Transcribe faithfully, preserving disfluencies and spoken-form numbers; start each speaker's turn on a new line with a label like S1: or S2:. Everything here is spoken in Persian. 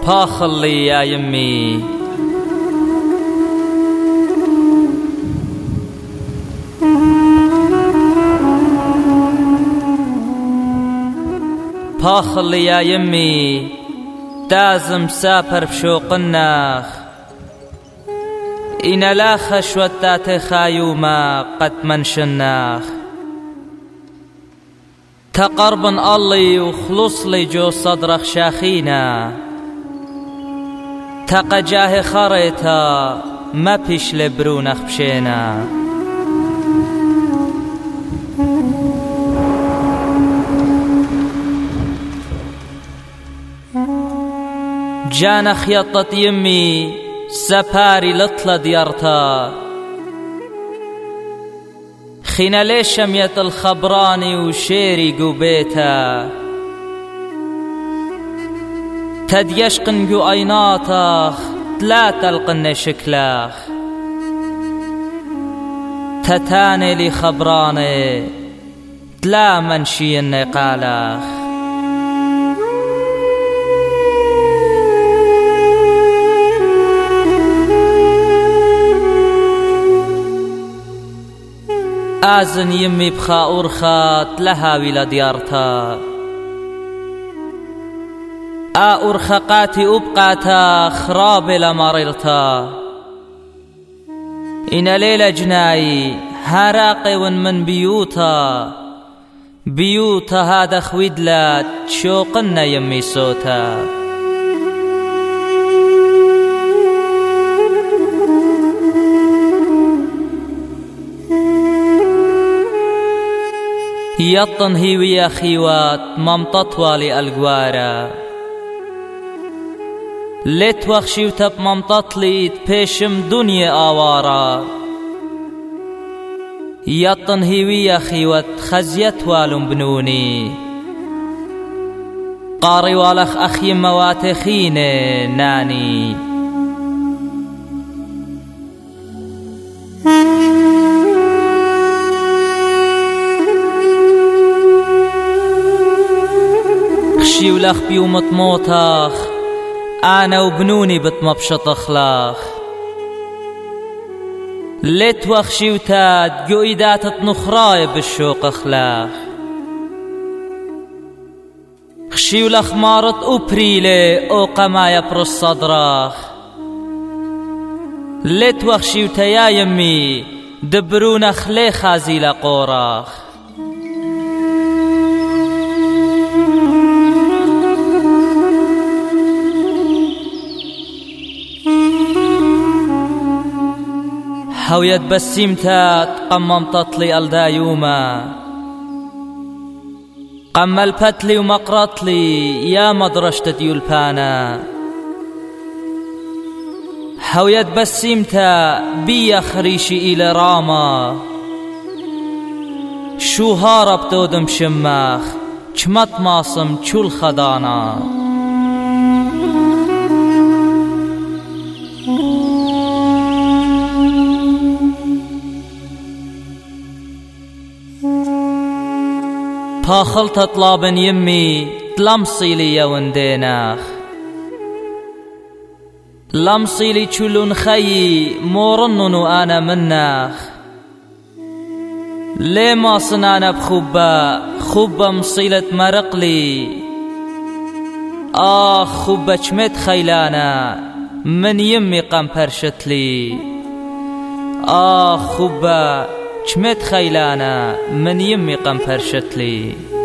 S1: پاخڵی یا یمی پاخڵی یا یمی دازم ساپەر بشۆقناخ ئینە لا خەشوەت تاتێ خایومە قەت منشناخ تقربن الله وخلص لي جو صدرك شاخينا تقجاه خريتا ما بيش لبرونخ بشينا جانا خيطت يمي سپاري لطلة ديارتا خينا ليش شميت الخبراني وشيري قبيتا تديشقن جو ايناتاخ تلا تلقن شكلاخ تتاني لي خبراني تلا منشي النقالاخ آزن يمي بخا أورخات لها ولا ديارتا آ أورخقاتي أبقاتا خراب لمررتا إن ليلة جناي هراقي من بيوتا بيوتا هذا خويدلات شوقنا يمي صوتا يطن هيوي يا خيوات ممططوالي القوارا ليت وخشي وتب ممططلي تبيشم دنيا آوارا يطن هيوي يا خيوات خزيت والم بنوني قاري والخ أخي مواتخين ناني خشي ولخ بيومت موتاخ أنا وبنوني بتمبشط أخلاخ ليت وخشي وتاد قويدات نخراي بالشوق أخلاخ خشي ولخ مارت أبريلي أو قمايا برص صدراخ ليت وخشي وتيا يمي دبرون خلي خازي لقوراخ هويت بسيمتات قممطت لي الدايوما قملبت لي ومقرط لي يا مدرشت ديولبانا هويت بسيمتا بيا خريشي إلى راما شو هارب تودم شماخ چمت ماسم چول خدانا پاخلت طلابن يمي تلمصي لي يا ونديناخ لمصي لي چلون خي مورنن وانا مناخ ليه ما صنانا بخبا خبا مصيلة مرقلي آخ خبا چمت خيلانا من يمي قم پرشتلي آخ خبا چمت خيلانا من يمي قم پرشتلي